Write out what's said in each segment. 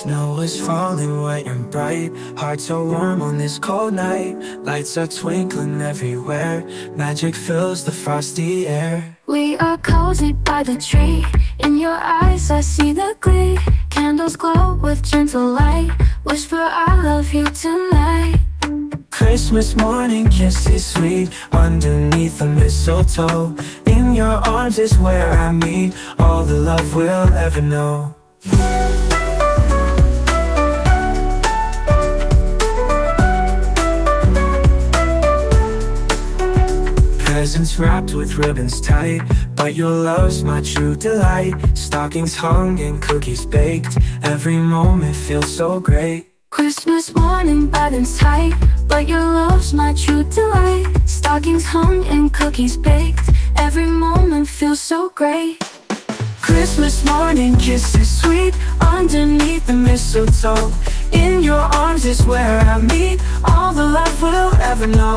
Snow is falling white and bright, hearts are warm on this cold night. Lights are twinkling everywhere, magic fills the frosty air. We are cozy by the tree, in your eyes I see the glee. Candles glow with gentle light, whisper I love you tonight. Christmas morning kisses sweet, underneath the mistletoe. In your arms is where I meet all the love we'll ever know. Presents wrapped with ribbons tight, but your love's my true delight. Stockings hung and cookies baked, every moment feels so great. Christmas morning, balance tight, but your love's my true delight. Stockings hung and cookies baked, every moment feels so great. Christmas morning kisses sweet, underneath the mistletoe. In your arms is where I meet all the love we'll ever know.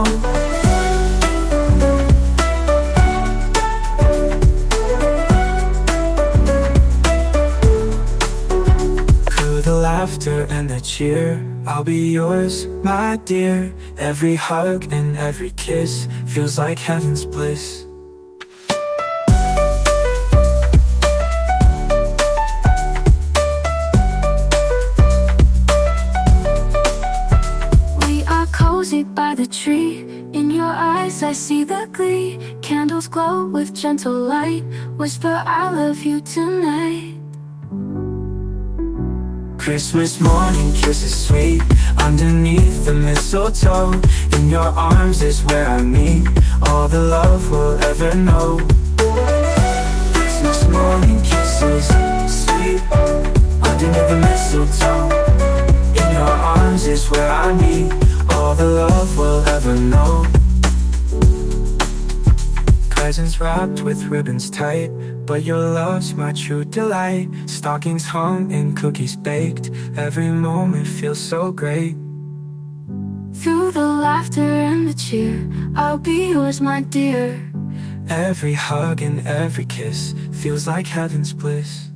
The laughter and the cheer, I'll be yours, my dear. Every hug and every kiss feels like heaven's bliss. We are cozy by the tree, in your eyes I see the glee. Candles glow with gentle light, whisper I love you tonight. Christmas morning kisses sweet, underneath the mistletoe. In your arms is where I meet all the love we'll ever know. Christmas morning kisses sweet, underneath the mistletoe. In your arms is where I meet all the love we'll ever know. Presents wrapped with ribbons tight, but your love's my true delight. Stockings hung and cookies baked, every moment feels so great. Through the laughter and the cheer, I'll be yours, my dear. Every hug and every kiss feels like heaven's bliss.